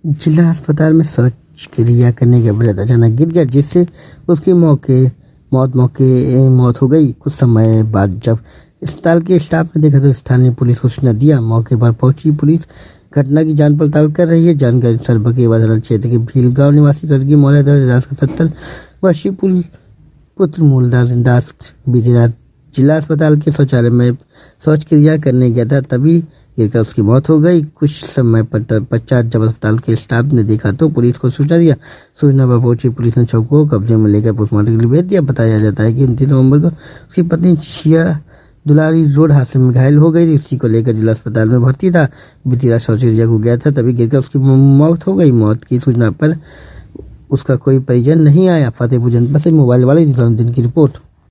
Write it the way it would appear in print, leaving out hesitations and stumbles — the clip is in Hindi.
जिला अस्पताल में शौच क्रिया करने के बाद अचानक गिर गया, जिससे उसकी मौत हो गई। कुछ समय बाद जब अस्पताल के स्टाफ ने देखा तो स्थानीय पुलिस को सूचना दिया। मौके पर पहुंची पुलिस घटना की जांच पड़ताल कर रही है। जानकारी अनुसार बकेवा थाना क्षेत्र के भील गांव निवासी स्वर्गीय मौलाना दास का 70 वर्षीय पुत्र मूलदास दास बीती रात जिला अस्पताल के शौचालय में शौच क्रिया करने गया था, तभी गिरकर उसकी मौत हो गई। कुछ समय पश्चात जब अस्पताल के स्टाफ ने देखा तो पुलिस को सूचना दिया। सूचना पर पहुंची पुलिस ने शव को कब्जे में लेकर पोस्टमार्टम के लिए भेज दिया। बताया जाता है कि 29 नवंबर को उसकी पत्नी शिया दुलारी रोड हादसे में घायल हो गई थी। उसी को लेकर जिला अस्पताल में भर्ती था। बीती रात शौच क्रिया को गया था, तभी गिरकर उसकी मौत हो गई। मौत की सूचना पर उसका कोई परिजन नहीं आया। फतेहपुर जनपद से मोबाइल वाले दिन की रिपोर्ट।